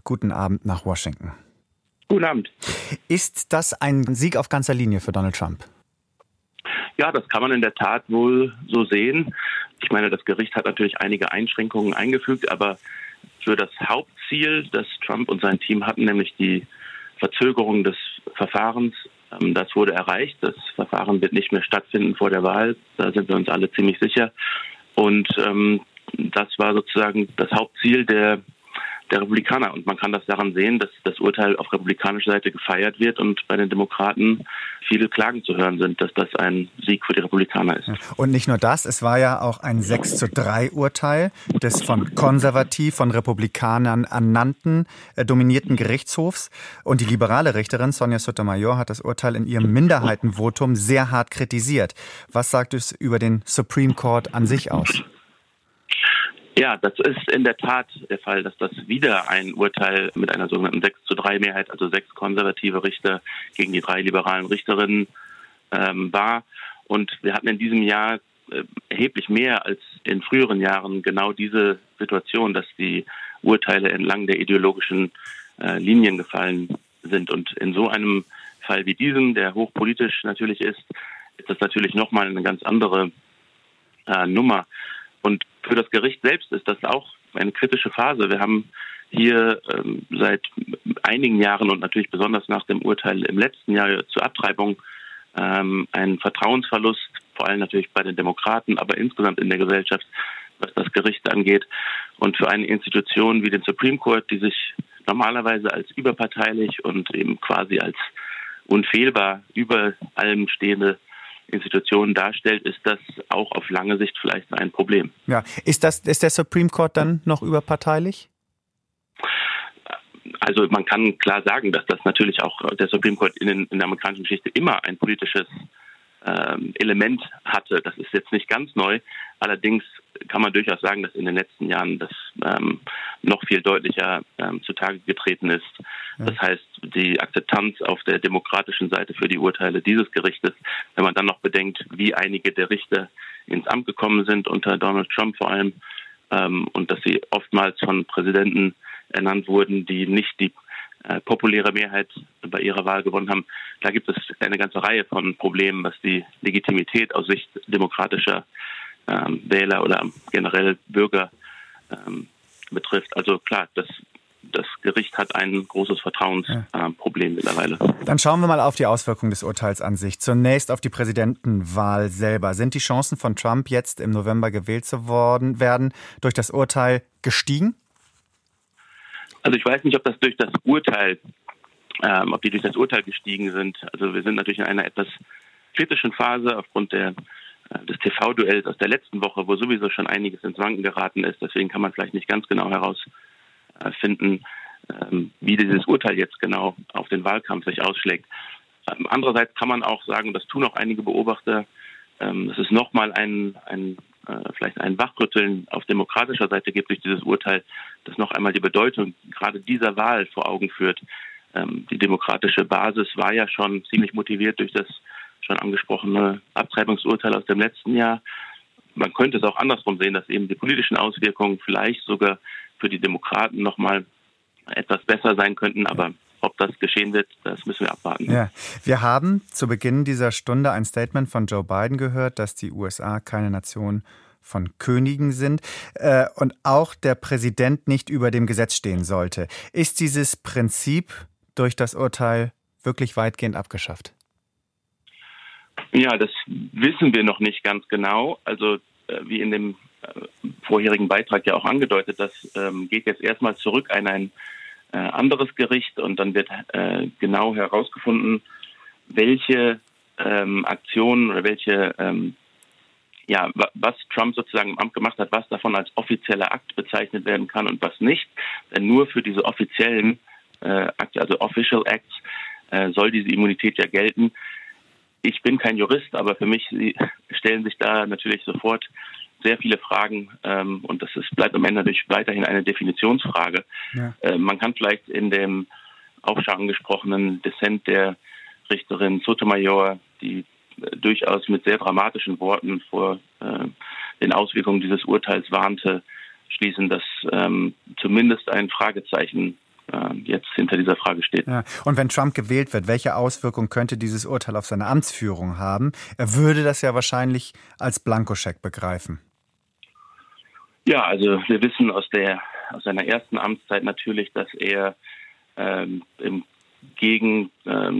guten Abend nach Washington. Guten Abend. Ist das ein Sieg auf ganzer Linie für Donald Trump? Ja, das kann man in der Tat wohl so sehen. Ich meine, das Gericht hat natürlich einige Einschränkungen eingefügt, aber für das Hauptziel, das Trump und sein Team hatten, nämlich die Verzögerung des Verfahrens, das wurde erreicht. Das Verfahren wird nicht mehr stattfinden vor der Wahl. Da sind wir uns alle ziemlich sicher. Und das war sozusagen das Hauptziel der Republikaner. Und man kann das daran sehen, dass das Urteil auf republikanischer Seite gefeiert wird und bei den Demokraten viele Klagen zu hören sind, dass das ein Sieg für die Republikaner ist. Und nicht nur das, es war ja auch ein 6:3 Urteil des von Republikanern ernannten, dominierten Gerichtshofs. Und die liberale Richterin Sonia Sotomayor hat das Urteil in ihrem Minderheitenvotum sehr hart kritisiert. Was sagt es über den Supreme Court an sich aus? Ja, das ist in der Tat der Fall, dass das wieder ein Urteil mit einer sogenannten 6:3 Mehrheit, also 6 konservative Richter gegen die 3 liberalen Richterinnen war. Und wir hatten in diesem Jahr erheblich mehr als in früheren Jahren genau diese Situation, dass die Urteile entlang der ideologischen Linien gefallen sind. Und in so einem Fall wie diesem, der hochpolitisch natürlich ist das natürlich nochmal eine ganz andere Nummer. Und für das Gericht selbst ist das auch eine kritische Phase. Wir haben hier seit einigen Jahren und natürlich besonders nach dem Urteil im letzten Jahr zur Abtreibung einen Vertrauensverlust, vor allem natürlich bei den Demokraten, aber insgesamt in der Gesellschaft, was das Gericht angeht. Und für eine Institution wie den Supreme Court, die sich normalerweise als überparteilich und eben quasi als unfehlbar über allem stehende Institutionen darstellt, ist das auch auf lange Sicht vielleicht ein Problem. Ja, ist der Supreme Court dann noch überparteilich? Also man kann klar sagen, dass das natürlich auch der Supreme Court in der amerikanischen Geschichte immer ein politisches Element hatte. Das ist jetzt nicht ganz neu. Allerdings kann man durchaus sagen, dass in den letzten Jahren das noch viel deutlicher zutage getreten ist. Ja. Das heißt, die Akzeptanz auf der demokratischen Seite für die Urteile dieses Gerichtes, wenn man dann noch bedenkt, wie einige der Richter ins Amt gekommen sind, unter Donald Trump vor allem, und dass sie oftmals von Präsidenten ernannt wurden, die nicht die populäre Mehrheit bei ihrer Wahl gewonnen haben. Da gibt es eine ganze Reihe von Problemen, was die Legitimität aus Sicht demokratischer Wähler oder generell Bürger betrifft. Also klar, das Gericht hat ein großes Vertrauensproblem mittlerweile. Dann schauen wir mal auf die Auswirkungen des Urteils an sich. Zunächst auf die Präsidentenwahl selber. Sind die Chancen von Trump, jetzt im November gewählt zu werden, durch das Urteil gestiegen? Also ich weiß nicht, ob die durch das Urteil gestiegen sind. Also wir sind natürlich in einer etwas kritischen Phase aufgrund des TV-Duells aus der letzten Woche, wo sowieso schon einiges ins Wanken geraten ist. Deswegen kann man vielleicht nicht ganz genau herausfinden, wie dieses Urteil jetzt genau auf den Wahlkampf sich ausschlägt. Andererseits kann man auch sagen, das tun auch einige Beobachter, dass es nochmal vielleicht ein Wachrütteln auf demokratischer Seite gibt durch dieses Urteil, das noch einmal die Bedeutung gerade dieser Wahl vor Augen führt. Die demokratische Basis war ja schon ziemlich motiviert durch das schon angesprochene Abtreibungsurteil aus dem letzten Jahr. Man könnte es auch andersrum sehen, dass eben die politischen Auswirkungen vielleicht sogar für die Demokraten nochmal etwas besser sein könnten, aber ob das geschehen wird, das müssen wir abwarten. Ja. Wir haben zu Beginn dieser Stunde ein Statement von Joe Biden gehört, dass die USA keine Nation von Königen sind und auch der Präsident nicht über dem Gesetz stehen sollte. Ist dieses Prinzip durch das Urteil wirklich weitgehend abgeschafft? Ja, das wissen wir noch nicht ganz genau. Also wie in dem vorherigen Beitrag ja auch angedeutet, das geht jetzt erstmal zurück an ein anderes Gericht und dann wird genau herausgefunden, welche Aktionen oder welche was Trump sozusagen im Amt gemacht hat, was davon als offizieller Akt bezeichnet werden kann und was nicht. Denn nur für diese offiziellen Akte, also Official Acts, soll diese Immunität ja gelten. Ich bin kein Jurist, aber für mich stellen sich da natürlich sofort sehr viele Fragen und bleibt am Ende natürlich weiterhin eine Definitionsfrage. Ja. Man kann vielleicht in dem auch schon angesprochenen Dissent der Richterin Sotomayor, die durchaus mit sehr dramatischen Worten vor den Auswirkungen dieses Urteils warnte, schließen, dass zumindest ein Fragezeichen jetzt hinter dieser Frage steht. Ja. Und wenn Trump gewählt wird, welche Auswirkungen könnte dieses Urteil auf seine Amtsführung haben? Er würde das ja wahrscheinlich als Blankoscheck begreifen. Ja, also wir wissen aus seiner ersten Amtszeit natürlich, dass er entgegen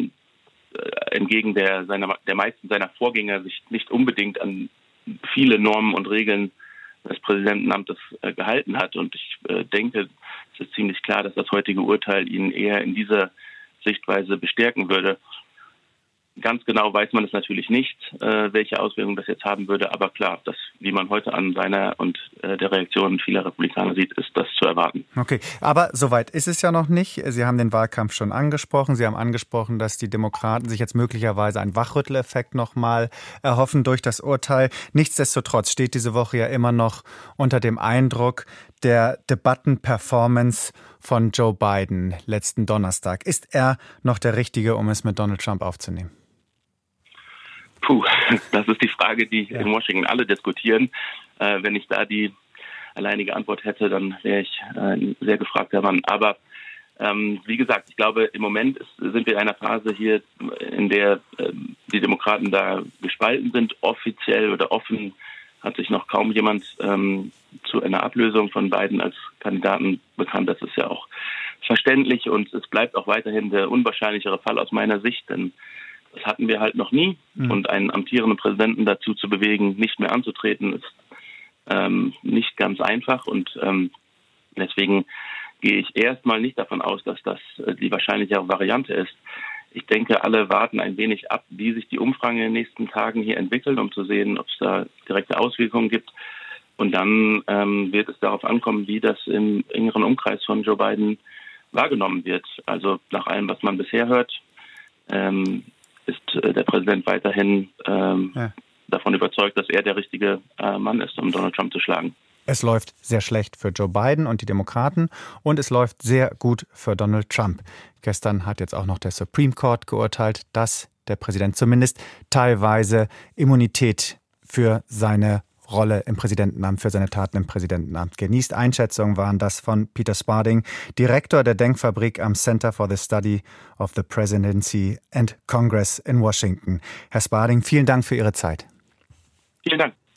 der meisten seiner Vorgänger sich nicht unbedingt an viele Normen und Regeln des Präsidentenamtes gehalten hat. Und ich denke, es ist ziemlich klar, dass das heutige Urteil ihn eher in dieser Sichtweise bestärken würde. Ganz genau weiß man es natürlich nicht, welche Auswirkungen das jetzt haben würde. Aber klar, das, wie man heute an seiner und der Reaktion vieler Republikaner sieht, ist das zu erwarten. Okay, aber soweit ist es ja noch nicht. Sie haben den Wahlkampf schon angesprochen. Sie haben angesprochen, dass die Demokraten sich jetzt möglicherweise einen Wachrütteleffekt nochmal erhoffen durch das Urteil. Nichtsdestotrotz steht diese Woche ja immer noch unter dem Eindruck der Debattenperformance von Joe Biden letzten Donnerstag. Ist er noch der Richtige, um es mit Donald Trump aufzunehmen? Puh, das ist die Frage, die in Washington alle diskutieren. Wenn ich da die alleinige Antwort hätte, dann wäre ich ein sehr gefragter Mann. Aber wie gesagt, ich glaube, im Moment sind wir in einer Phase hier, in der die Demokraten da gespalten sind. Offiziell oder offen hat sich noch kaum jemand zu einer Ablösung von Biden als Kandidaten bekannt. Das ist ja auch verständlich und es bleibt auch weiterhin der unwahrscheinlichere Fall aus meiner Sicht, denn das hatten wir halt noch nie. Und einen amtierenden Präsidenten dazu zu bewegen, nicht mehr anzutreten, ist nicht ganz einfach. Und deswegen gehe ich erstmal nicht davon aus, dass das die wahrscheinlichere Variante ist. Ich denke, alle warten ein wenig ab, wie sich die Umfragen in den nächsten Tagen hier entwickeln, um zu sehen, ob es da direkte Auswirkungen gibt. Und dann wird es darauf ankommen, wie das im engeren Umkreis von Joe Biden wahrgenommen wird. Also nach allem, was man bisher hört, ist der Präsident weiterhin davon überzeugt, dass er der richtige Mann ist, um Donald Trump zu schlagen. Es läuft sehr schlecht für Joe Biden und die Demokraten und es läuft sehr gut für Donald Trump. Gestern hat jetzt auch noch der Supreme Court geurteilt, dass der Präsident zumindest teilweise Immunität für seine Rolle im Präsidentenamt, für seine Taten im Präsidentenamt genießt. Einschätzungen waren das von Peter Spalding, Direktor der Denkfabrik am Center for the Study of the Presidency and Congress in Washington. Herr Spalding, vielen Dank für Ihre Zeit. Vielen Dank.